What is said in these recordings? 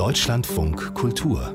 Deutschlandfunk Kultur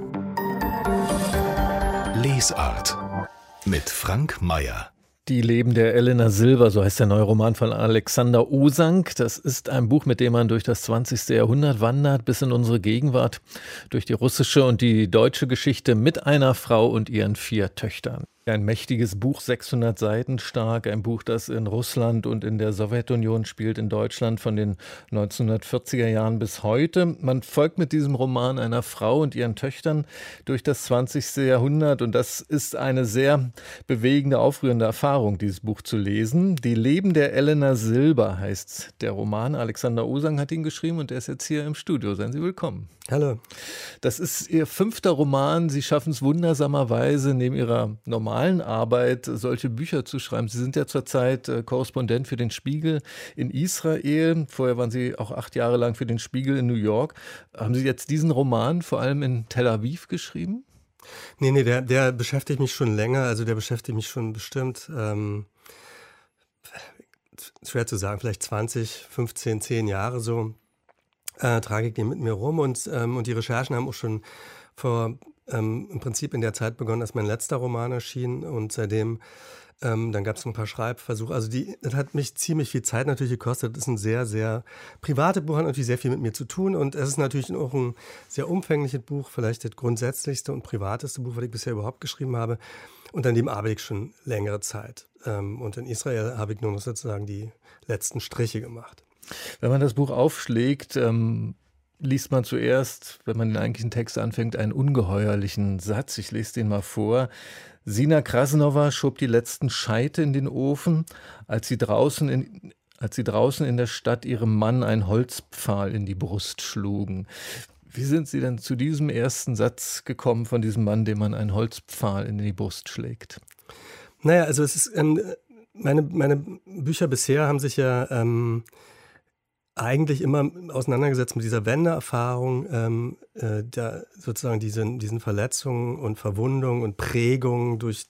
Lesart mit Frank Mayer. Die Leben der Elena Silver, so heißt der neue Roman von Alexander Osank. Das ist ein Buch, mit dem man durch das 20. Jahrhundert wandert, bis in unsere Gegenwart, durch die russische und die deutsche Geschichte mit einer Frau und ihren 4 Töchtern. Ein mächtiges Buch, 600 Seiten stark, ein Buch, das in Russland und in der Sowjetunion spielt, in Deutschland von den 1940er Jahren bis heute. Man folgt mit diesem Roman einer Frau und ihren Töchtern durch das 20. Jahrhundert und das ist eine sehr bewegende, aufrührende Erfahrung, dieses Buch zu lesen. Die Leben der Elena Silber heißt der Roman. Alexander Osank hat ihn geschrieben und er ist jetzt hier im Studio. Seien Sie willkommen. Hallo. Das ist Ihr 5. Roman. Sie schaffen es wundersamerweise, neben Ihrer normalen Arbeit solche Bücher zu schreiben. Sie sind ja zurzeit Korrespondent für den Spiegel in Israel. Vorher waren Sie auch 8 Jahre lang für den Spiegel in New York. Haben Sie jetzt diesen Roman vor allem in Tel Aviv geschrieben? Nee, der beschäftigt mich schon länger. Also der beschäftigt mich schon bestimmt, schwer zu sagen, vielleicht 20, 15, 10 Jahre so. Trage ich den mit mir rum und die Recherchen haben auch schon im Prinzip in der Zeit begonnen, als mein letzter Roman erschien und seitdem, dann gab es ein paar Schreibversuche. Also das hat mich ziemlich viel Zeit natürlich gekostet. Das ist ein sehr, sehr privates Buch, hat natürlich sehr viel mit mir zu tun und es ist natürlich auch ein sehr umfängliches Buch, vielleicht das grundsätzlichste und privateste Buch, was ich bisher überhaupt geschrieben habe. Und an dem arbeite ich schon längere Zeit. Und in Israel habe ich nur noch sozusagen die letzten Striche gemacht. Wenn man das Buch aufschlägt, liest man zuerst, wenn man den eigentlichen Text anfängt, einen ungeheuerlichen Satz. Ich lese den mal vor. Sina Krasnova schob die letzten Scheite in den Ofen, als sie draußen in der Stadt ihrem Mann einen Holzpfahl in die Brust schlugen. Wie sind Sie denn zu diesem ersten Satz gekommen von diesem Mann, dem man einen Holzpfahl in die Brust schlägt? Naja, also es ist meine Bücher bisher haben sich ja eigentlich immer auseinandergesetzt mit dieser Wendeerfahrung, sozusagen diesen Verletzungen und Verwundungen und Prägungen durch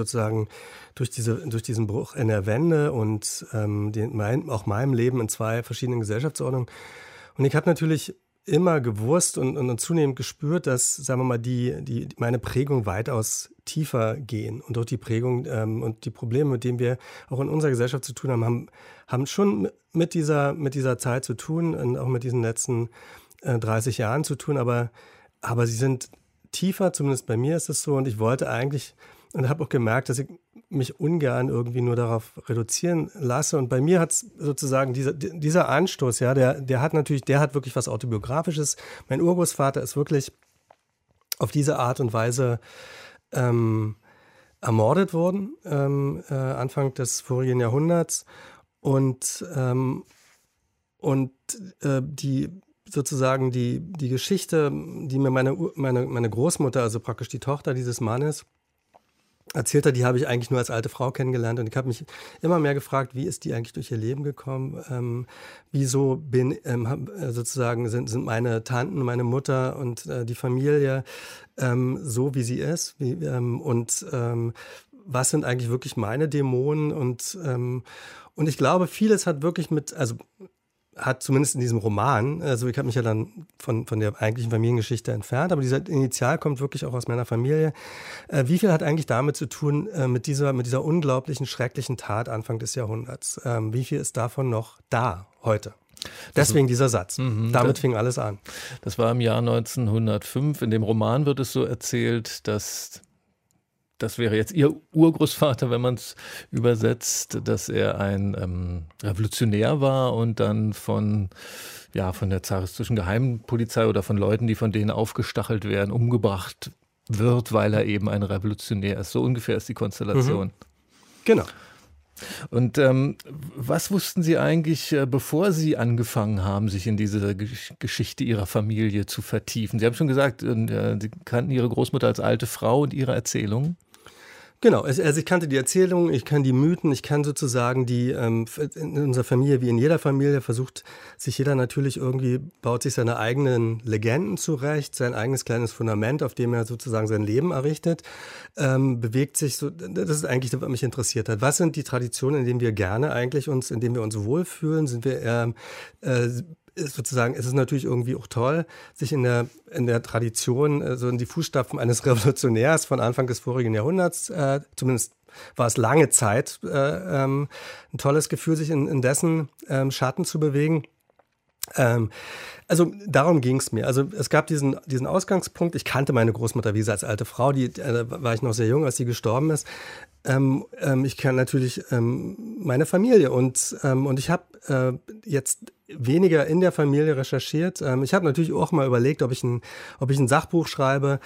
diesen Bruch in der Wende und auch meinem Leben in 2 verschiedenen Gesellschaftsordnungen. Und ich habe natürlich immer gewusst und zunehmend gespürt, dass, sagen wir mal, meine Prägung weitaus tiefer gehen und auch die Prägung und die Probleme, mit denen wir auch in unserer Gesellschaft zu tun haben schon mit dieser Zeit zu tun und auch mit diesen letzten 30 Jahren zu tun, aber sie sind tiefer, zumindest bei mir ist es so und ich wollte eigentlich und habe auch gemerkt, dass ich mich ungern irgendwie nur darauf reduzieren lasse. Und bei mir hat es sozusagen dieser Anstoß, ja, der hat wirklich was Autobiografisches. Mein Urgroßvater ist wirklich auf diese Art und Weise ermordet worden, Anfang des vorigen Jahrhunderts. Und die Geschichte, die mir meine Großmutter, also praktisch die Tochter dieses Mannes, erzählt hat, die habe ich eigentlich nur als alte Frau kennengelernt und ich habe mich immer mehr gefragt, wie ist die eigentlich durch ihr Leben gekommen? Wieso sind meine Tanten, meine Mutter und die Familie so, wie sie ist? Was sind eigentlich wirklich meine Dämonen? Und ich glaube, vieles hat wirklich hat zumindest in diesem Roman, also ich habe mich ja dann von der eigentlichen Familiengeschichte entfernt, aber dieser Initial kommt wirklich auch aus meiner Familie. Wie viel hat eigentlich damit zu tun, mit dieser unglaublichen, schrecklichen Tat Anfang des Jahrhunderts? Wie viel ist davon noch da heute? Deswegen dieser Satz. Damit fing alles an. Das war im Jahr 1905. In dem Roman wird es so erzählt, dass das wäre jetzt Ihr Urgroßvater, wenn man es übersetzt, dass er ein Revolutionär war und dann von der zaristischen Geheimpolizei oder von Leuten, die von denen aufgestachelt werden, umgebracht wird, weil er eben ein Revolutionär ist. So ungefähr ist die Konstellation. Genau. Und was wussten Sie eigentlich, bevor Sie angefangen haben, sich in diese Geschichte Ihrer Familie zu vertiefen? Sie haben schon gesagt, Sie kannten Ihre Großmutter als alte Frau und ihre Erzählungen. Genau, also ich kannte die Erzählungen, ich kann die Mythen, ich kann sozusagen in unserer Familie, wie in jeder Familie, versucht sich jeder natürlich irgendwie, baut sich seine eigenen Legenden zurecht, sein eigenes kleines Fundament, auf dem er sozusagen sein Leben errichtet, bewegt sich so, das ist eigentlich das, was mich interessiert hat. Was sind die Traditionen, in denen wir gerne eigentlich in denen wir uns wohlfühlen? Sind wir eher sozusagen, es ist natürlich irgendwie auch toll, sich in der Tradition, so in die Fußstapfen eines Revolutionärs von Anfang des vorigen Jahrhunderts, zumindest war es lange Zeit ein tolles Gefühl, sich in dessen Schatten zu bewegen. Also darum ging es mir. Also es gab diesen Ausgangspunkt. Ich kannte meine Großmutter, wie gesagt, als alte Frau, da war ich noch sehr jung, als sie gestorben ist. Ich kenne natürlich meine Familie und ich habe jetzt weniger in der Familie recherchiert. Ich habe natürlich auch mal überlegt, ob ich ein Sachbuch schreibe.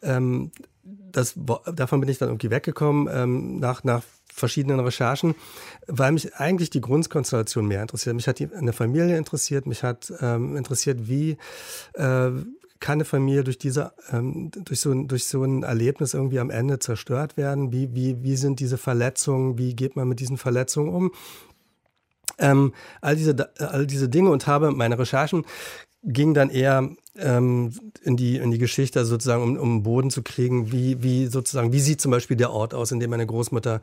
Davon bin ich dann irgendwie weggekommen nach verschiedenen Recherchen, weil mich eigentlich die Grundkonstellation mehr interessiert. Mich hat eine Familie interessiert, mich hat interessiert, wie kann eine Familie durch so ein Erlebnis irgendwie am Ende zerstört werden? Wie sind diese Verletzungen? Wie geht man mit diesen Verletzungen um? All diese Dinge, und habe meine Recherchen ging dann eher in die Geschichte, also sozusagen um einen Boden zu kriegen, wie sieht zum Beispiel der Ort aus, in dem meine Großmutter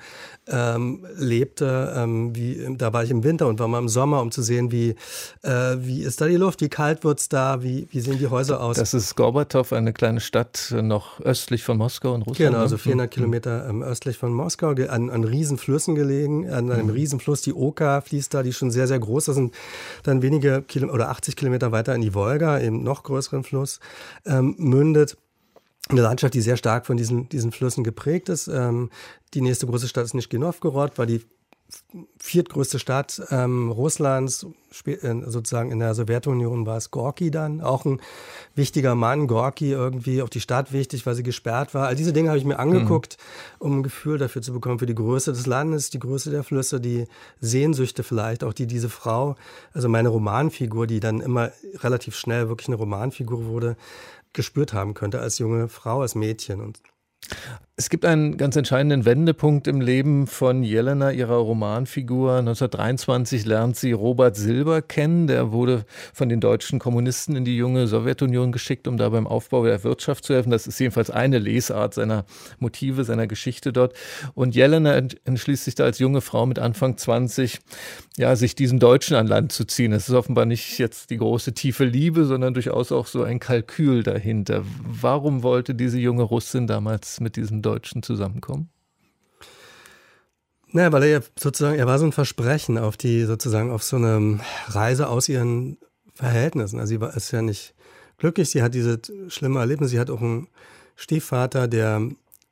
lebte. Da war ich im Winter und war mal im Sommer, um zu sehen, wie ist da die Luft, wie kalt wird's da, wie sehen die Häuser aus. Das ist Gorbatov, eine kleine Stadt noch östlich von Moskau in Russland. Genau, also 400 Kilometer östlich von Moskau, an Riesenflüssen gelegen, an einem Riesenfluss, die Oka fließt da, die schon sehr, sehr groß ist, und dann wenige Kilometer oder 80 Kilometer weiter in die Wolga, eben noch größeren Fluss, mündet. Eine Landschaft, die sehr stark von diesen Flüssen geprägt ist. Die nächste große Stadt ist Nischni Nowgorod, war die viertgrößte Stadt Russlands. Sozusagen in der Sowjetunion war es Gorki dann, auch ein wichtiger Mann. Gorki irgendwie, auch die Stadt wichtig, weil sie gesperrt war. All diese Dinge habe ich mir angeguckt, um ein Gefühl dafür zu bekommen, für die Größe des Landes, die Größe der Flüsse, die Sehnsüchte vielleicht, auch diese Frau, also meine Romanfigur, die dann immer relativ schnell wirklich eine Romanfigur wurde, gespürt haben könnte als junge Frau, als Mädchen. Und es gibt einen ganz entscheidenden Wendepunkt im Leben von Jelena, ihrer Romanfigur. 1923 lernt sie Robert Silber kennen. Der wurde von den deutschen Kommunisten in die junge Sowjetunion geschickt, um da beim Aufbau der Wirtschaft zu helfen. Das ist jedenfalls eine Lesart seiner Motive, seiner Geschichte dort. Und Jelena entschließt sich da als junge Frau mit Anfang 20, sich diesen Deutschen an Land zu ziehen. Es ist offenbar nicht jetzt die große tiefe Liebe, sondern durchaus auch so ein Kalkül dahinter. Warum wollte diese junge Russin damals mit diesem Deutschen zusammenkommen? Naja, weil er war so ein Versprechen auf so eine Reise aus ihren Verhältnissen. Also ist ja nicht glücklich, sie hat diese schlimme Erlebnisse, sie hat auch einen Stiefvater, der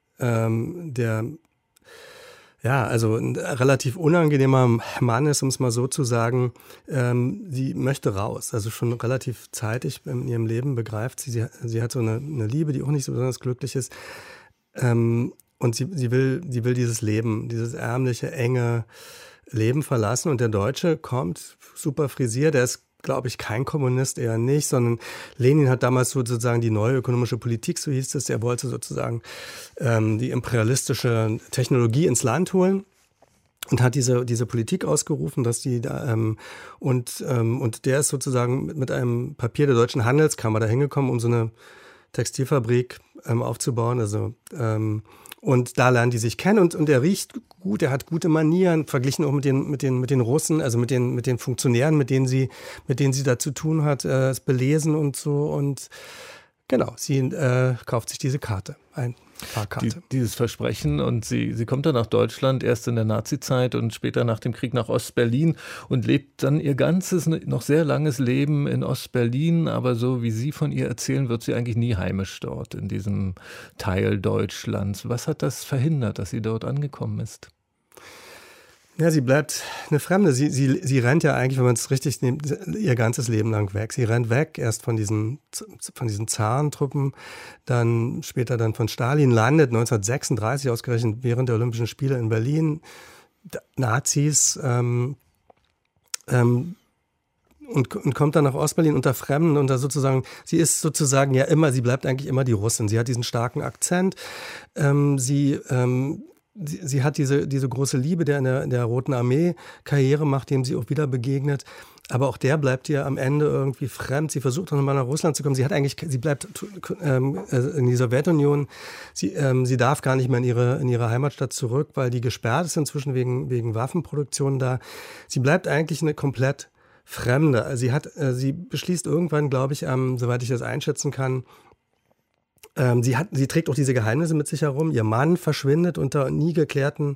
also ein relativ unangenehmer Mann ist, um es mal so zu sagen. Sie möchte raus, also schon relativ zeitig in ihrem Leben begreift sie hat so eine Liebe, die auch nicht so besonders glücklich ist. Und sie will dieses Leben, dieses ärmliche, enge Leben verlassen. Und der Deutsche kommt super frisiert. Der ist, glaube ich, kein Kommunist, eher nicht, sondern Lenin hat damals sozusagen die neue ökonomische Politik, so hieß es. Er wollte sozusagen die imperialistische Technologie ins Land holen. Und hat diese Politik ausgerufen, dass die da und der ist sozusagen mit einem Papier der Deutschen Handelskammer da hingekommen, um so eine Textilfabrik aufzubauen. Also und da lernen die sich kennen und er riecht gut, er hat gute Manieren, verglichen auch mit den Russen, also mit den Funktionären, mit denen sie da zu tun hat, ist belesen und so, und genau, sie kauft sich diese Karte ein. Dieses Versprechen, und sie kommt dann nach Deutschland, erst in der Nazizeit und später nach dem Krieg nach Ostberlin und lebt dann ihr ganzes, noch sehr langes Leben in Ostberlin, aber so wie Sie von ihr erzählen, wird sie eigentlich nie heimisch dort, in diesem Teil Deutschlands. Was hat das verhindert, dass sie dort angekommen ist? Ja, sie bleibt eine Fremde. Sie rennt ja eigentlich, wenn man es richtig nimmt, ihr ganzes Leben lang weg. Sie rennt weg, erst von diesen Zarentruppen, dann später dann von Stalin, landet 1936 ausgerechnet während der Olympischen Spiele in Berlin, Nazis, und kommt dann nach Ostberlin unter Fremden, und da sozusagen, sie ist sozusagen ja immer, sie bleibt eigentlich immer die Russin. Sie hat diesen starken Akzent, Sie hat diese große Liebe, der in der Roten Armee Karriere macht, dem sie auch wieder begegnet. Aber auch der bleibt ihr am Ende irgendwie fremd. Sie versucht auch nochmal nach Russland zu kommen. Sie bleibt in die Sowjetunion. Sie darf gar nicht mehr in ihre Heimatstadt zurück, weil die gesperrt ist inzwischen wegen Waffenproduktion da. Sie bleibt eigentlich eine komplett Fremde. Also sie beschließt irgendwann, glaube ich, soweit ich das einschätzen kann, sie trägt auch diese Geheimnisse mit sich herum. Ihr Mann verschwindet unter nie geklärten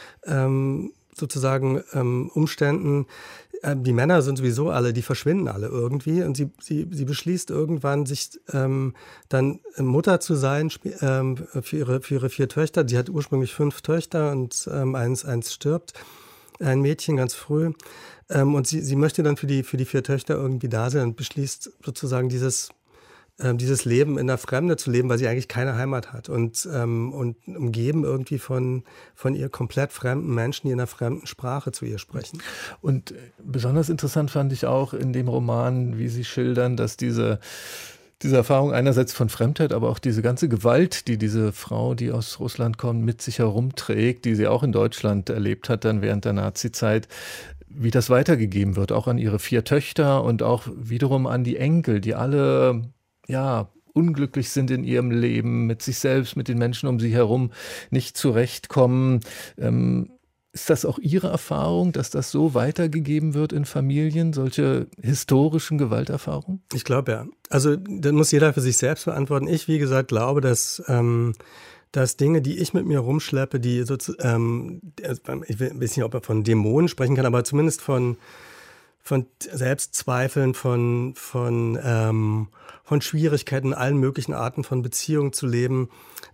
Umständen. Die Männer sind sowieso alle, die verschwinden alle irgendwie. Und sie beschließt irgendwann, sich dann Mutter zu sein für ihre 4 Töchter. Sie hat ursprünglich 5 Töchter und eins stirbt, ein Mädchen ganz früh. Und sie möchte dann für die 4 Töchter irgendwie da sein und beschließt sozusagen dieses Leben in der Fremde zu leben, weil sie eigentlich keine Heimat hat und umgeben irgendwie von ihr komplett fremden Menschen, die in einer fremden Sprache zu ihr sprechen. Und besonders interessant fand ich auch in dem Roman, wie Sie schildern, dass diese Erfahrung einerseits von Fremdheit, aber auch diese ganze Gewalt, die diese Frau, die aus Russland kommt, mit sich herumträgt, die sie auch in Deutschland erlebt hat, dann während der Nazizeit, wie das weitergegeben wird, auch an ihre 4 Töchter und auch wiederum an die Enkel, die alle unglücklich sind in ihrem Leben, mit sich selbst, mit den Menschen um sie herum nicht zurechtkommen. Ist das auch Ihre Erfahrung, dass das so weitergegeben wird in Familien, solche historischen Gewalterfahrungen? Ich glaube, ja. Also das muss jeder für sich selbst beantworten. Ich, wie gesagt, glaube, dass Dinge, die ich mit mir rumschleppe, die ich weiß nicht, ob man von Dämonen sprechen kann, aber zumindest von Selbstzweifeln, von Schwierigkeiten, allen möglichen Arten von Beziehungen zu leben,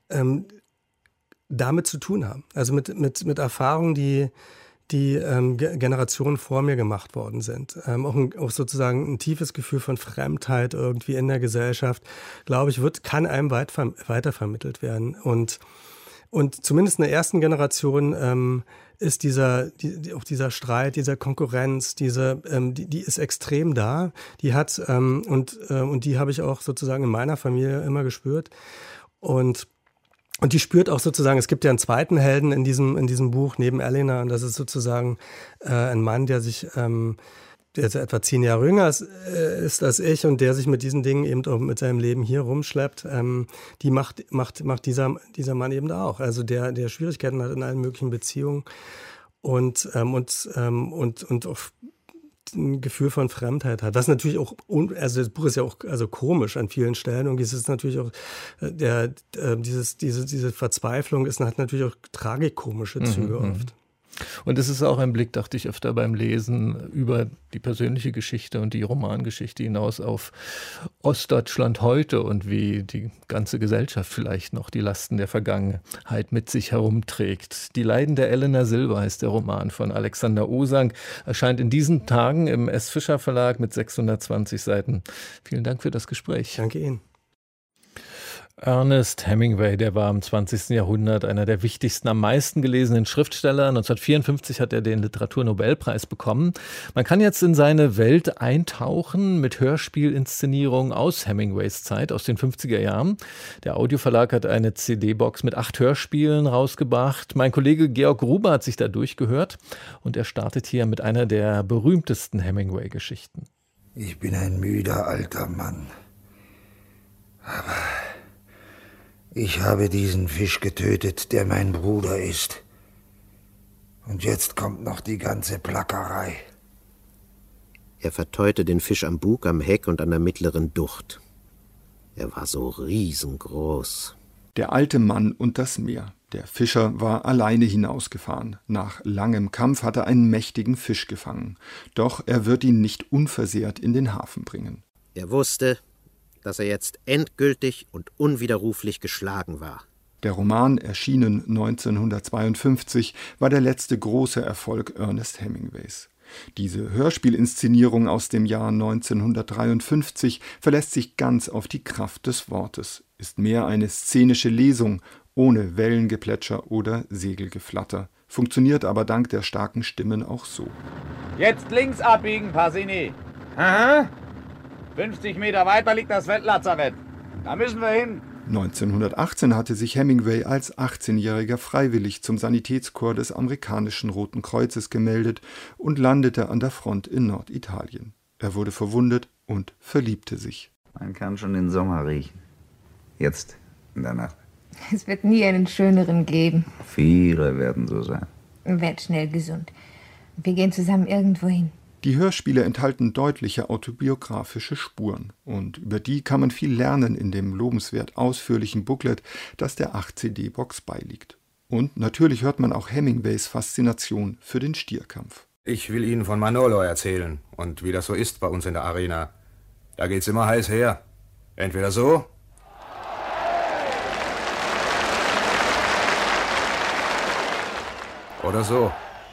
damit zu tun haben. Also mit Erfahrungen, die Generationen vor mir gemacht worden sind. Auch sozusagen ein tiefes Gefühl von Fremdheit irgendwie in der Gesellschaft, glaube ich, kann einem weitervermittelt werden. Und zumindest in der ersten Generation ist auch dieser Streit, dieser Konkurrenz, die ist extrem da. Die hat und die habe ich auch sozusagen in meiner Familie immer gespürt. Und die spürt auch sozusagen, es gibt ja einen zweiten Helden in diesem Buch neben Elena, und das ist sozusagen ein Mann, der etwa 10 Jahre jünger ist als ich und der sich mit diesen Dingen eben auch mit seinem Leben hier rumschleppt, die macht dieser Mann eben auch. Also der Schwierigkeiten hat in allen möglichen Beziehungen und auch ein Gefühl von Fremdheit hat. Was natürlich auch, also das Buch ist ja auch komisch an vielen Stellen, und es ist natürlich auch diese Verzweiflung hat natürlich auch tragikomische Züge oft. Und es ist auch ein Blick, dachte ich öfter beim Lesen, über die persönliche Geschichte und die Romangeschichte hinaus auf Ostdeutschland heute und wie die ganze Gesellschaft vielleicht noch die Lasten der Vergangenheit mit sich herumträgt. Die Leiden der Elena Silber heißt der Roman von Alexander Osank, erscheint in diesen Tagen im S. Fischer Verlag mit 620 Seiten. Vielen Dank für das Gespräch. Danke Ihnen. Ernest Hemingway, der war im 20. Jahrhundert einer der wichtigsten, am meisten gelesenen Schriftsteller. 1954 hat er den Literaturnobelpreis bekommen. Man kann jetzt in seine Welt eintauchen mit Hörspielinszenierungen aus Hemingways Zeit, aus den 50er Jahren. Der Audioverlag hat eine CD-Box mit 8 Hörspielen rausgebracht. Mein Kollege Georg Gruber hat sich da durchgehört und er startet hier mit einer der berühmtesten Hemingway-Geschichten. Ich bin ein müder alter Mann. Aber ich habe diesen Fisch getötet, der mein Bruder ist. Und jetzt kommt noch die ganze Plackerei. Er verteute den Fisch am Bug, am Heck und an der mittleren Ducht. Er war so riesengroß. Der alte Mann und das Meer. Der Fischer war alleine hinausgefahren. Nach langem Kampf hat er einen mächtigen Fisch gefangen. Doch er wird ihn nicht unversehrt in den Hafen bringen. Er wusste, dass er jetzt endgültig und unwiderruflich geschlagen war. Der Roman, erschienen 1952, war der letzte große Erfolg Ernest Hemingways. Diese Hörspielinszenierung aus dem Jahr 1953 verlässt sich ganz auf die Kraft des Wortes, ist mehr eine szenische Lesung, ohne Wellengeplätscher oder Segelgeflatter, funktioniert aber dank der starken Stimmen auch so. Jetzt links abbiegen, Pasini. Aha. 50 Meter weiter liegt das Feldlazarett. Da müssen wir hin. 1918 hatte sich Hemingway als 18-Jähriger freiwillig zum Sanitätskorps des amerikanischen Roten Kreuzes gemeldet und landete an der Front in Norditalien. Er wurde verwundet und verliebte sich. Man kann schon den Sommer riechen. Jetzt, in der Nacht. Es wird nie einen schöneren geben. Viele werden so sein. Werd schnell gesund. Wir gehen zusammen irgendwo hin. Die Hörspiele enthalten deutliche autobiografische Spuren. Und über die kann man viel lernen in dem lobenswert ausführlichen Booklet, das der 8-CD-Box beiliegt. Und natürlich hört man auch Hemingways Faszination für den Stierkampf. Ich will Ihnen von Manolo erzählen und wie das so ist bei uns in der Arena. Da geht's immer heiß her. Entweder so oder so.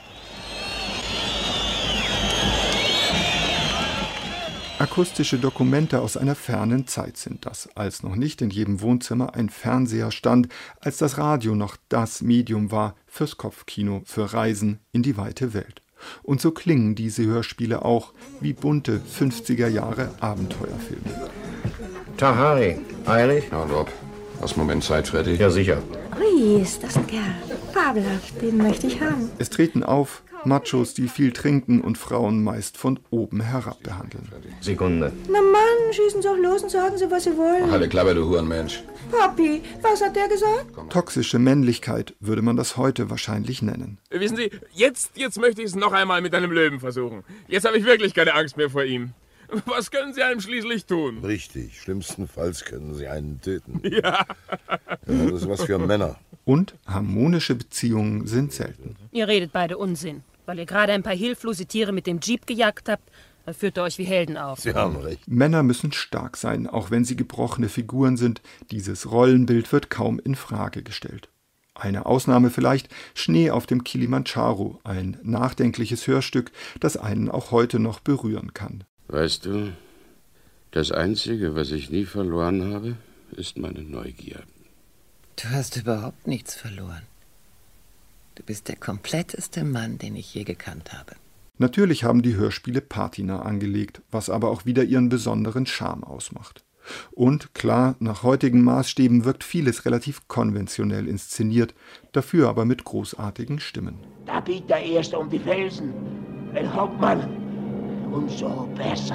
Akustische Dokumente aus einer fernen Zeit sind das, als noch nicht in jedem Wohnzimmer ein Fernseher stand, als das Radio noch das Medium war fürs Kopfkino, für Reisen in die weite Welt. Und so klingen diese Hörspiele auch wie bunte 50er Jahre Abenteuerfilme. Tag, Harry. Eilig? Ja, Rob. Hast einen Moment Zeit, Freddy? Ja, sicher. Ui, ist das ein Kerl. Fabelhaft, den möchte ich haben. Es treten auf Machos, die viel trinken und Frauen meist von oben herab behandeln. Sekunde. Na Mann, schießen Sie auch los und sagen Sie, was Sie wollen. Halte Klappe, du Hurenmensch. Papi, was hat der gesagt? Toxische Männlichkeit würde man das heute wahrscheinlich nennen. Wissen Sie, jetzt möchte ich es noch einmal mit einem Löwen versuchen. Jetzt habe ich wirklich keine Angst mehr vor ihm. Was können Sie einem schließlich tun? Richtig, schlimmstenfalls können Sie einen töten. Ja. Das ist was für Männer. Und harmonische Beziehungen sind selten. Ihr redet beide Unsinn. Weil ihr gerade ein paar hilflose Tiere mit dem Jeep gejagt habt, dann führt ihr euch wie Helden auf. Sie haben recht. Männer müssen stark sein, auch wenn sie gebrochene Figuren sind. Dieses Rollenbild wird kaum in Frage gestellt. Eine Ausnahme vielleicht: Schnee auf dem Kilimanjaro, ein nachdenkliches Hörstück, das einen auch heute noch berühren kann. Weißt du, das Einzige, was ich nie verloren habe, ist meine Neugier. Du hast überhaupt nichts verloren. Du bist der kompletteste Mann, den ich je gekannt habe. Natürlich haben die Hörspiele Patina angelegt, was aber auch wieder ihren besonderen Charme ausmacht. Und klar, nach heutigen Maßstäben wirkt vieles relativ konventionell inszeniert, dafür aber mit großartigen Stimmen. Da biegt der Erste um die Felsen. Ein Hauptmann. Umso besser.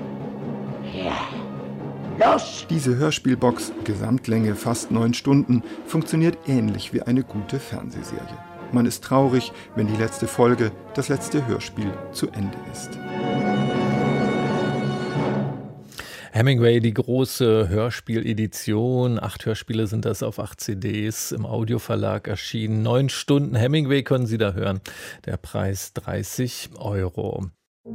Ja. Los! Diese Hörspielbox, Gesamtlänge fast 9 Stunden, funktioniert ähnlich wie eine gute Fernsehserie. Man ist traurig, wenn die letzte Folge, das letzte Hörspiel zu Ende ist. Hemingway, die große Hörspieledition. 8 Hörspiele sind das auf 8 CDs im Audioverlag erschienen. 9 Stunden Hemingway können Sie da hören. Der Preis 30 €.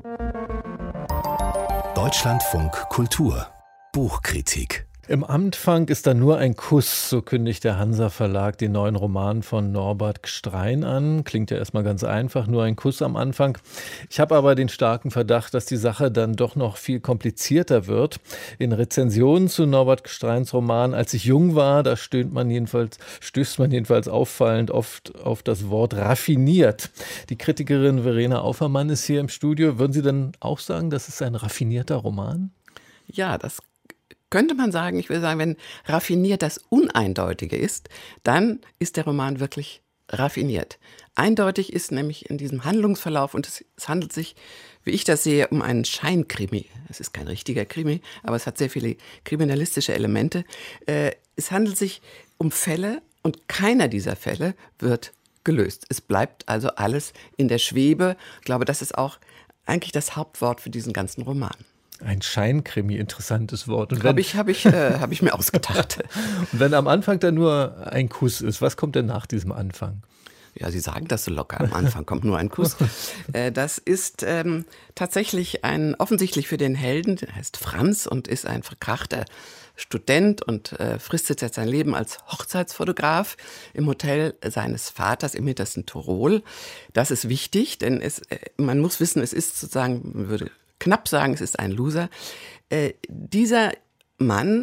Deutschlandfunk Kultur Buchkritik. Im Anfang ist da nur ein Kuss, so kündigt der Hansa Verlag den neuen Roman von Norbert Gstrein an. Klingt ja erstmal ganz einfach, nur ein Kuss am Anfang. Ich habe aber den starken Verdacht, dass die Sache dann doch noch viel komplizierter wird. In Rezensionen zu Norbert Gstreins Roman Als ich jung war, da stößt man jedenfalls auffallend oft auf das Wort raffiniert. Die Kritikerin Verena Aufermann ist hier im Studio. Würden Sie denn auch sagen, das ist ein raffinierter Roman? Ja, das könnte man sagen. Ich würde sagen, wenn raffiniert das Uneindeutige ist, dann ist der Roman wirklich raffiniert. Eindeutig ist nämlich in diesem Handlungsverlauf, und es handelt sich, wie ich das sehe, um einen Scheinkrimi. Es ist kein richtiger Krimi, aber es hat sehr viele kriminalistische Elemente. Es handelt sich um Fälle und keiner dieser Fälle wird gelöst. Es bleibt also alles in der Schwebe. Ich glaube, das ist auch eigentlich das Hauptwort für diesen ganzen Roman. Ein Scheinkrimi, interessantes Wort. Hab ich mir ausgedacht. Und wenn am Anfang dann nur ein Kuss ist, was kommt denn nach diesem Anfang? Ja, Sie sagen das so locker. Am Anfang kommt nur ein Kuss. Das ist tatsächlich offensichtlich für den Helden, der heißt Franz und ist ein verkrachter Student und fristet jetzt sein Leben als Hochzeitsfotograf im Hotel seines Vaters im hintersten Tirol. Das ist wichtig, denn man muss wissen, es ist sozusagen, man würde knapp sagen, es ist ein Loser. Dieser Mann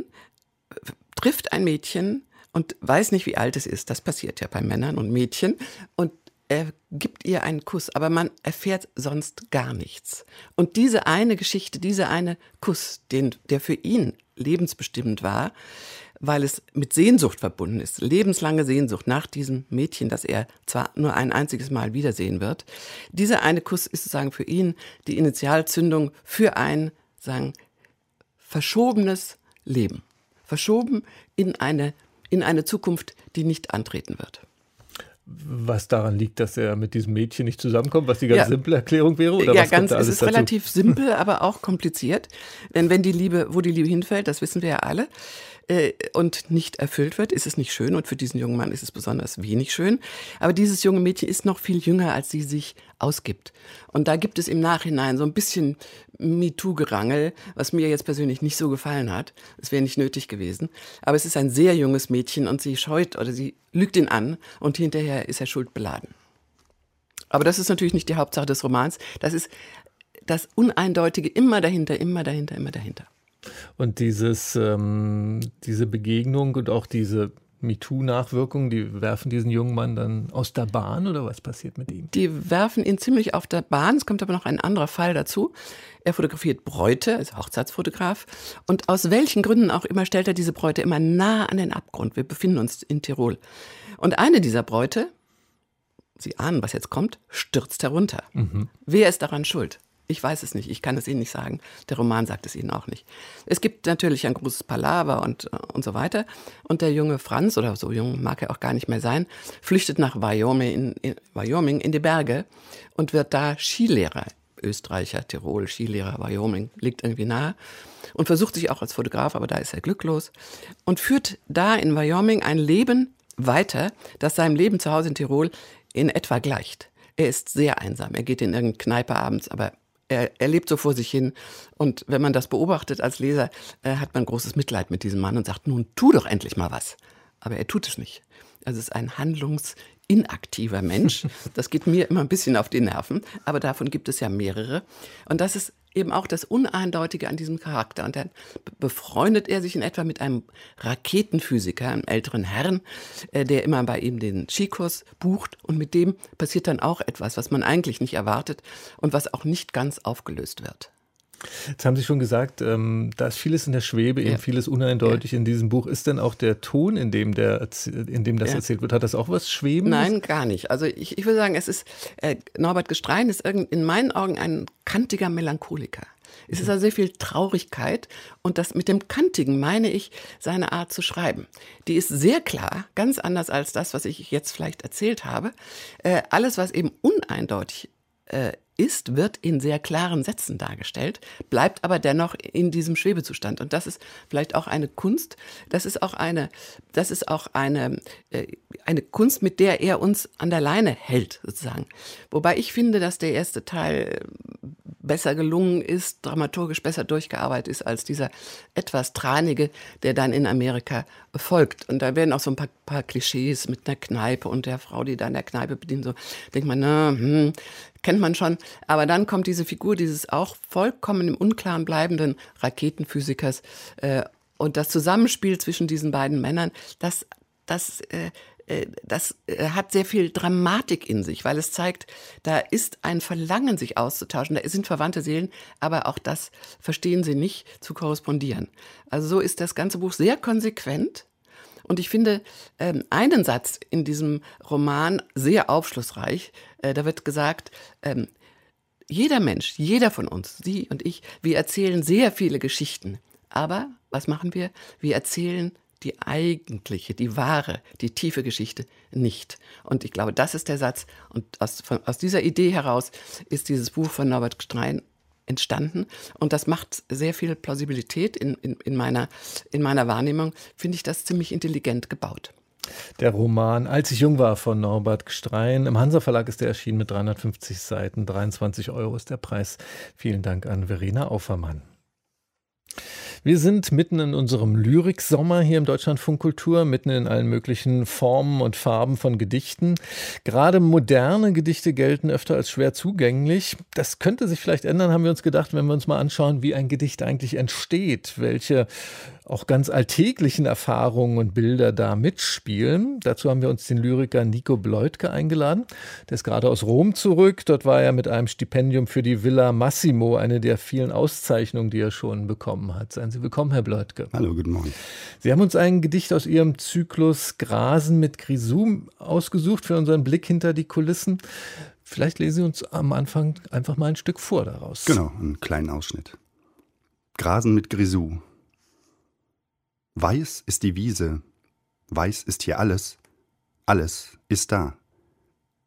trifft ein Mädchen und weiß nicht, wie alt es ist. Das passiert ja bei Männern und Mädchen. Und er gibt ihr einen Kuss, aber man erfährt sonst gar nichts. Und diese eine Geschichte, dieser eine Kuss, der für ihn lebensbestimmend war, weil es mit Sehnsucht verbunden ist, lebenslange Sehnsucht nach diesem Mädchen, das er zwar nur ein einziges Mal wiedersehen wird. Dieser eine Kuss ist sozusagen für ihn die Initialzündung für ein, sagen, verschobenes Leben. Verschoben in eine Zukunft, die nicht antreten wird. was daran liegt, dass er mit diesem Mädchen nicht zusammenkommt, was die ganz simple Erklärung wäre? Oder Es ist relativ simpel, aber auch kompliziert. Denn wo die Liebe hinfällt, das wissen wir ja alle, und nicht erfüllt wird, ist es nicht schön. Und für diesen jungen Mann ist es besonders wenig schön. Aber dieses junge Mädchen ist noch viel jünger, als sie sich ausgibt. Und da gibt es im Nachhinein so ein bisschen MeToo-Gerangel, was mir jetzt persönlich nicht so gefallen hat. Es wäre nicht nötig gewesen. Aber es ist ein sehr junges Mädchen und sie lügt ihn an und hinterher ist er schuldbeladen. Aber das ist natürlich nicht die Hauptsache des Romans. Das ist das Uneindeutige, immer dahinter, immer dahinter, immer dahinter. Und diese Begegnung und auch diese MeToo-Nachwirkungen, die werfen diesen jungen Mann dann aus der Bahn oder was passiert mit ihm? Die werfen ihn ziemlich auf der Bahn. Es kommt aber noch ein anderer Fall dazu. Er fotografiert Bräute, ist Hochzeitsfotograf. Und aus welchen Gründen auch immer stellt er diese Bräute immer nah an den Abgrund. Wir befinden uns in Tirol. Und eine dieser Bräute, Sie ahnen, was jetzt kommt, stürzt herunter. Mhm. Wer ist daran schuld? Ich weiß es nicht, ich kann es Ihnen nicht sagen. Der Roman sagt es Ihnen auch nicht. Es gibt natürlich ein großes Palaver und so weiter. Und der junge Franz, oder so jung mag er auch gar nicht mehr sein, flüchtet nach Wyoming in die Berge und wird da Skilehrer. Österreicher, Tirol, Skilehrer, Wyoming, liegt irgendwie nahe. Und versucht sich auch als Fotograf, aber da ist er glücklos. Und führt da in Wyoming ein Leben weiter, das seinem Leben zu Hause in Tirol in etwa gleicht. Er ist sehr einsam. Er geht in irgendeine Kneipe abends, aber er lebt so vor sich hin. Und wenn man das beobachtet als Leser, hat man großes Mitleid mit diesem Mann und sagt, nun tu doch endlich mal was. Aber er tut es nicht. Also es ist ein handlungsinaktiver Mensch. Das geht mir immer ein bisschen auf die Nerven, aber davon gibt es ja mehrere. Und das ist eben auch das Uneindeutige an diesem Charakter. Und dann befreundet er sich in etwa mit einem Raketenphysiker, einem älteren Herrn, der immer bei ihm den Skikurs bucht. Und mit dem passiert dann auch etwas, was man eigentlich nicht erwartet und was auch nicht ganz aufgelöst wird. Jetzt haben Sie schon gesagt, da ist vieles in der Schwebe, eben vieles uneindeutig in diesem Buch. Ist denn auch der Ton, in dem das erzählt wird, hat das auch was Schwebendes? Nein, gar nicht. Also ich würde sagen, es ist Norbert Gestrein ist in meinen Augen ein kantiger Melancholiker. Es ist also sehr viel Traurigkeit und das mit dem Kantigen meine ich seine Art zu schreiben. Die ist sehr klar, ganz anders als das, was ich jetzt vielleicht erzählt habe. Alles, was eben uneindeutig wird in sehr klaren Sätzen dargestellt, bleibt aber dennoch in diesem Schwebezustand. Und das ist vielleicht auch eine Kunst, das ist auch eine Kunst, mit der er uns an der Leine hält, sozusagen. Wobei ich finde, dass der erste Teil besser gelungen ist, dramaturgisch besser durchgearbeitet ist als dieser etwas tranige, der dann in Amerika folgt. Und da werden auch so ein paar Klischees mit einer Kneipe und der Frau, die da in der Kneipe bedient, so denkt man, kennt man schon. Aber dann kommt diese Figur dieses auch vollkommen im Unklaren bleibenden Raketenphysikers und das Zusammenspiel zwischen diesen beiden Männern, das hat sehr viel Dramatik in sich, weil es zeigt, da ist ein Verlangen, sich auszutauschen. Da sind verwandte Seelen, aber auch das verstehen sie nicht zu korrespondieren. Also so ist das ganze Buch sehr konsequent. Und ich finde einen Satz in diesem Roman sehr aufschlussreich. Da wird gesagt, jeder Mensch, jeder von uns, Sie und ich, wir erzählen sehr viele Geschichten. Aber was machen wir? Wir erzählen die eigentliche, die wahre, die tiefe Geschichte nicht. Und ich glaube, das ist der Satz. Und aus dieser Idee heraus ist dieses Buch von Norbert Gestrein entstanden. Und das macht sehr viel Plausibilität in meiner Wahrnehmung. Finde ich das ziemlich intelligent gebaut. Der Roman Als ich jung war von Norbert Gestrein. Im Hansa Verlag ist er erschienen mit 350 Seiten. 23 € ist der Preis. Vielen Dank an Verena Aufermann. Wir sind mitten in unserem Lyriksommer hier im Deutschlandfunk Kultur, mitten in allen möglichen Formen und Farben von Gedichten. Gerade moderne Gedichte gelten öfter als schwer zugänglich. Das könnte sich vielleicht ändern, haben wir uns gedacht, wenn wir uns mal anschauen, wie ein Gedicht eigentlich entsteht, welche auch ganz alltäglichen Erfahrungen und Bilder da mitspielen. Dazu haben wir uns den Lyriker Nico Bleutke eingeladen. Der ist gerade aus Rom zurück. Dort war er mit einem Stipendium für die Villa Massimo, eine der vielen Auszeichnungen, die er schon bekommen hat. Seien Sie willkommen, Herr Bleutke. Hallo, guten Morgen. Sie haben uns ein Gedicht aus Ihrem Zyklus Grasen mit Grisou ausgesucht für unseren Blick hinter die Kulissen. Vielleicht lesen Sie uns am Anfang einfach mal ein Stück vor daraus. Genau, einen kleinen Ausschnitt. Grasen mit Grisou. Weiß ist die Wiese, weiß ist hier alles, alles ist da.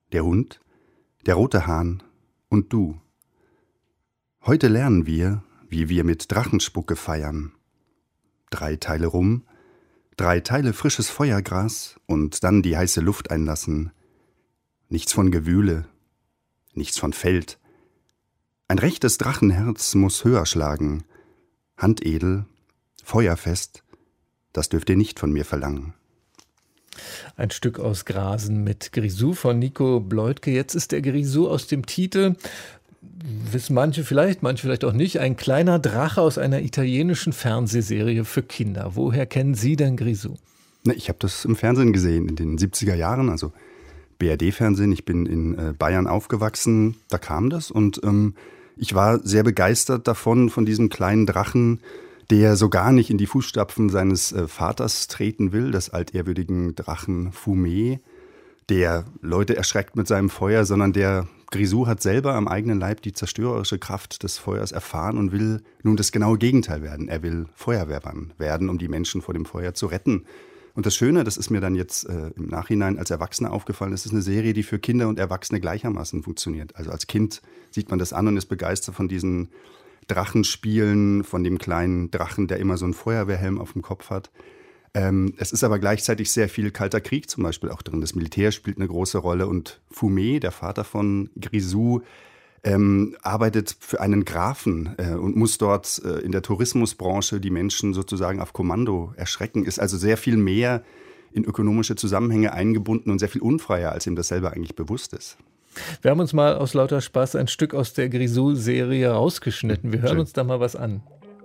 der Hund, der rote Hahn und du. Heute lernen wir, wie wir mit Drachenspucke feiern. 3 Teile Rum, 3 Teile frisches Feuergras und dann die heiße Luft einlassen. Nichts von Gewühle, nichts von Feld. Ein rechtes Drachenherz muss höher schlagen. Handedel, feuerfest, das dürft ihr nicht von mir verlangen. Ein Stück aus Grasen mit Grisou von Nico Bleutke. Jetzt ist der Grisou aus dem Titel, wissen manche vielleicht auch nicht, ein kleiner Drache aus einer italienischen Fernsehserie für Kinder. Woher kennen Sie denn Grisou? Ich habe das im Fernsehen gesehen, in den 70er Jahren, also BRD-Fernsehen. Ich bin in Bayern aufgewachsen, da kam das und ich war sehr begeistert davon, von diesem kleinen Drachen, der so gar nicht in die Fußstapfen seines Vaters treten will, des altehrwürdigen Drachen Fumé, der Leute erschreckt mit seinem Feuer, sondern der Grisou hat selber am eigenen Leib die zerstörerische Kraft des Feuers erfahren und will nun das genaue Gegenteil werden. Er will Feuerwehrmann werden, um die Menschen vor dem Feuer zu retten. Und das Schöne, das ist mir dann jetzt im Nachhinein als Erwachsener aufgefallen, es ist eine Serie, die für Kinder und Erwachsene gleichermaßen funktioniert. Also als Kind sieht man das an und ist begeistert von diesen Drachenspielen, von dem kleinen Drachen, der immer so einen Feuerwehrhelm auf dem Kopf hat. Es ist aber gleichzeitig sehr viel Kalter Krieg zum Beispiel auch drin. Das Militär spielt eine große Rolle und Fumé, der Vater von Grisou, arbeitet für einen Grafen und muss dort in der Tourismusbranche die Menschen sozusagen auf Kommando erschrecken, ist also sehr viel mehr in ökonomische Zusammenhänge eingebunden und sehr viel unfreier, als ihm das selber eigentlich bewusst ist. Wir haben uns mal aus lauter Spaß ein Stück aus der Grisou-Serie rausgeschnitten. Wir hören uns da mal was an.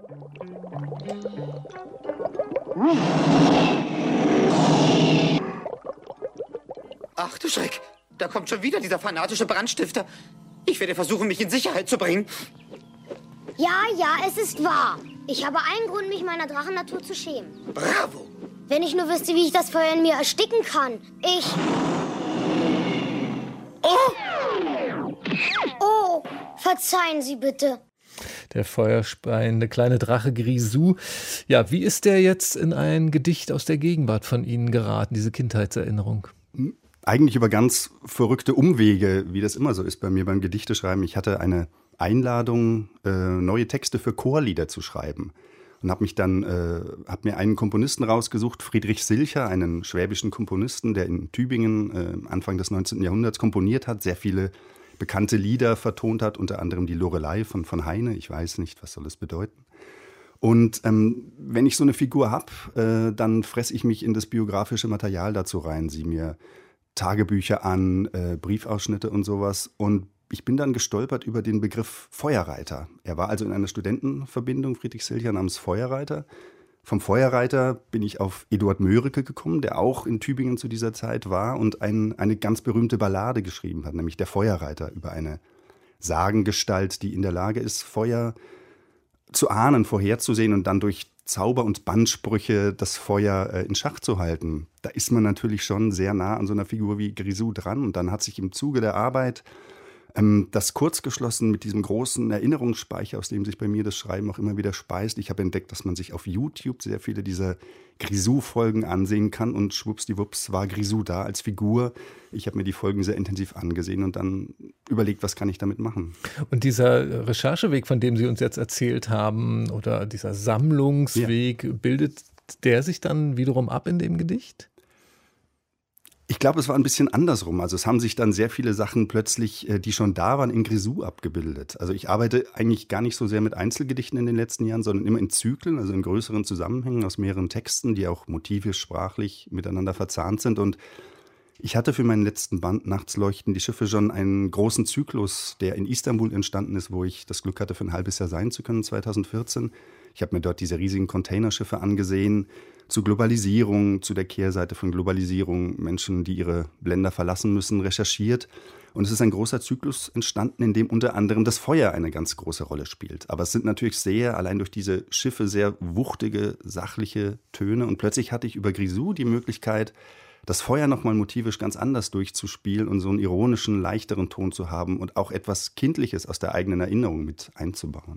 Ach du Schreck, da kommt schon wieder dieser fanatische Brandstifter. Ich werde versuchen, mich in Sicherheit zu bringen. Ja, es ist wahr. Ich habe allen Grund, mich meiner Drachennatur zu schämen. Bravo! Wenn ich nur wüsste, wie ich das Feuer in mir ersticken kann. Oh, verzeihen Sie bitte. Der feuerspeiende kleine Drache Grisou. Ja, wie ist der jetzt in ein Gedicht aus der Gegenwart von Ihnen geraten, diese Kindheitserinnerung? Eigentlich über ganz verrückte Umwege, wie das immer so ist bei mir beim Gedichteschreiben. Ich hatte eine Einladung, neue Texte für Chorlieder zu schreiben. Und habe mir einen Komponisten rausgesucht, Friedrich Silcher, einen schwäbischen Komponisten, der in Tübingen Anfang des 19. Jahrhunderts komponiert hat, sehr viele bekannte Lieder vertont hat, unter anderem die Lorelei von Heine. Ich weiß nicht, was soll das bedeuten. Und wenn ich so eine Figur habe, dann fresse ich mich in das biografische Material dazu rein, sieh mir Tagebücher an, Briefausschnitte und sowas. Und ich bin dann gestolpert über den Begriff Feuerreiter. Er war also in einer Studentenverbindung, Friedrich Silcher, namens Feuerreiter. Vom Feuerreiter bin ich auf Eduard Mörike gekommen, der auch in Tübingen zu dieser Zeit war und eine ganz berühmte Ballade geschrieben hat, nämlich Der Feuerreiter, über eine Sagengestalt, die in der Lage ist, Feuer zu ahnen, vorherzusehen und dann durch Zauber und Bannsprüche das Feuer in Schach zu halten. Da ist man natürlich schon sehr nah an so einer Figur wie Grisou dran. Und dann hat sich im Zuge der Arbeit das kurz geschlossen mit diesem großen Erinnerungsspeicher, aus dem sich bei mir das Schreiben auch immer wieder speist. Ich habe entdeckt, dass man sich auf YouTube sehr viele dieser Grisou-Folgen ansehen kann und schwuppsdiwupps war Grisou da als Figur. Ich habe mir die Folgen sehr intensiv angesehen und dann überlegt, was kann ich damit machen. Und dieser Rechercheweg, von dem Sie uns jetzt erzählt haben, oder dieser Sammlungsweg, bildet der sich dann wiederum ab in dem Gedicht? Ich glaube, es war ein bisschen andersrum. Also es haben sich dann sehr viele Sachen plötzlich, die schon da waren, in Grisou abgebildet. Also ich arbeite eigentlich gar nicht so sehr mit Einzelgedichten in den letzten Jahren, sondern immer in Zyklen, also in größeren Zusammenhängen aus mehreren Texten, die auch motivisch, sprachlich miteinander verzahnt sind. Und ich hatte für meinen letzten Band Nachts leuchten die Schiffe schon einen großen Zyklus, der in Istanbul entstanden ist, wo ich das Glück hatte, für ein halbes Jahr sein zu können, 2014. Ich habe mir dort diese riesigen Containerschiffe angesehen, zu Globalisierung, zu der Kehrseite von Globalisierung, Menschen, die ihre Länder verlassen müssen, recherchiert. Und es ist ein großer Zyklus entstanden, in dem unter anderem das Feuer eine ganz große Rolle spielt. Aber es sind natürlich allein durch diese Schiffe, sehr wuchtige, sachliche Töne. Und plötzlich hatte ich über Grisou die Möglichkeit, das Feuer nochmal motivisch ganz anders durchzuspielen und so einen ironischen, leichteren Ton zu haben und auch etwas Kindliches aus der eigenen Erinnerung mit einzubauen.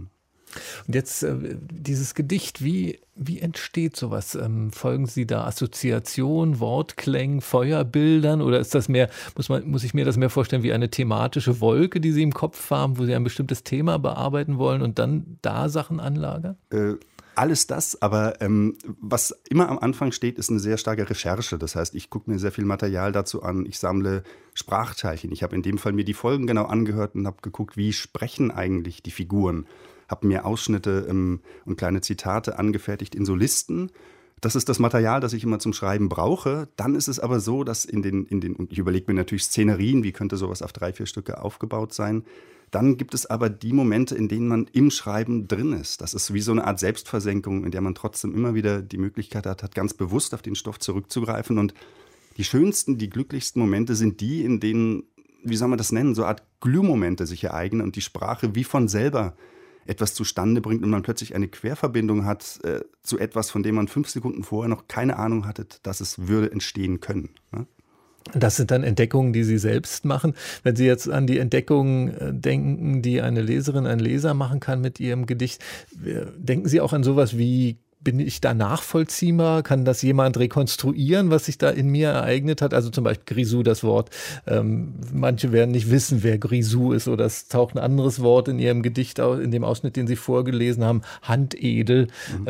Und jetzt dieses Gedicht, wie entsteht sowas? Folgen Sie da Assoziation, Wortklängen, Feuerbildern oder ist das mehr, muss ich mir das mehr vorstellen wie eine thematische Wolke, die Sie im Kopf haben, wo Sie ein bestimmtes Thema bearbeiten wollen und dann da Sachen anlagern? Alles das, aber was immer am Anfang steht, ist eine sehr starke Recherche. Das heißt, ich gucke mir sehr viel Material dazu an, ich sammle Sprachteilchen. Ich habe in dem Fall mir die Folgen genau angehört und habe geguckt, wie sprechen eigentlich die Figuren. Habe mir Ausschnitte und kleine Zitate angefertigt in so Listen. Das ist das Material, das ich immer zum Schreiben brauche. Dann ist es aber so, dass und ich überlege mir natürlich Szenerien, wie könnte sowas auf 3-4 Stücke aufgebaut sein. Dann gibt es aber die Momente, in denen man im Schreiben drin ist. Das ist wie so eine Art Selbstversenkung, in der man trotzdem immer wieder die Möglichkeit hat, ganz bewusst auf den Stoff zurückzugreifen. Und die schönsten, die glücklichsten Momente sind die, in denen, wie soll man das nennen, so eine Art Glühmomente sich ereignen und die Sprache wie von selber etwas zustande bringt und man plötzlich eine Querverbindung hat zu etwas, von dem man 5 Sekunden vorher noch keine Ahnung hatte, dass es würde entstehen können. Ne? Das sind dann Entdeckungen, die Sie selbst machen. Wenn Sie jetzt an die Entdeckungen denken, die eine Leserin, ein Leser machen kann mit ihrem Gedicht, denken Sie auch an sowas wie, bin ich da nachvollziehbar? Kann das jemand rekonstruieren, was sich da in mir ereignet hat? Also zum Beispiel Grisou, das Wort. Manche werden nicht wissen, wer Grisou ist oder es taucht ein anderes Wort in Ihrem Gedicht, in dem Ausschnitt, den Sie vorgelesen haben, Handedel.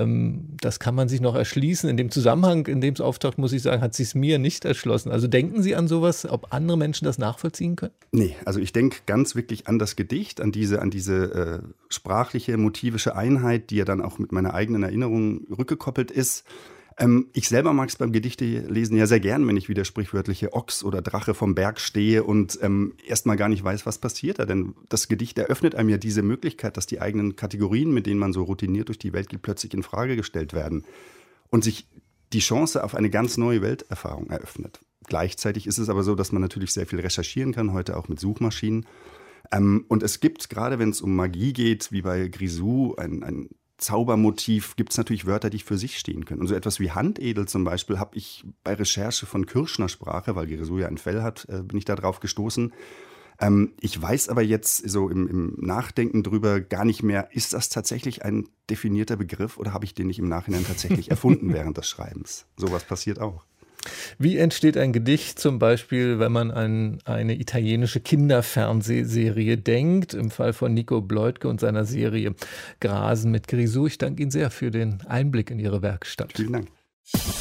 Das kann man sich noch erschließen. In dem Zusammenhang, in dem es auftaucht, muss ich sagen, hat sich es mir nicht erschlossen. Also denken Sie an sowas, ob andere Menschen das nachvollziehen können? Nee, also ich denke ganz wirklich an das Gedicht, an diese sprachliche, motivische Einheit, die ja dann auch mit meiner eigenen Erinnerung rückgekoppelt ist. Ich selber mag es beim Gedichtelesen ja sehr gern, wenn ich wie der sprichwörtliche Ochs oder Drache vom Berg stehe und erstmal gar nicht weiß, was passiert da. Denn das Gedicht eröffnet einem ja diese Möglichkeit, dass die eigenen Kategorien, mit denen man so routiniert durch die Welt geht, plötzlich in Frage gestellt werden und sich die Chance auf eine ganz neue Welterfahrung eröffnet. Gleichzeitig ist es aber so, dass man natürlich sehr viel recherchieren kann, heute auch mit Suchmaschinen. Und es gibt, gerade wenn es um Magie geht, wie bei Grisou, ein Zaubermotiv, gibt es natürlich Wörter, die für sich stehen können. Und so etwas wie Handedel zum Beispiel habe ich bei Recherche von Kürschner Sprache, weil Grisou ja ein Fell hat, bin ich da drauf gestoßen. Ich weiß aber jetzt so im Nachdenken drüber gar nicht mehr, ist das tatsächlich ein definierter Begriff oder habe ich den nicht im Nachhinein tatsächlich erfunden während des Schreibens? Sowas passiert auch. Wie entsteht ein Gedicht zum Beispiel, wenn man an eine italienische Kinderfernsehserie denkt, im Fall von Nico Bleutke und seiner Serie Grasen mit Grisou? Ich danke Ihnen sehr für den Einblick in Ihre Werkstatt. Vielen Dank.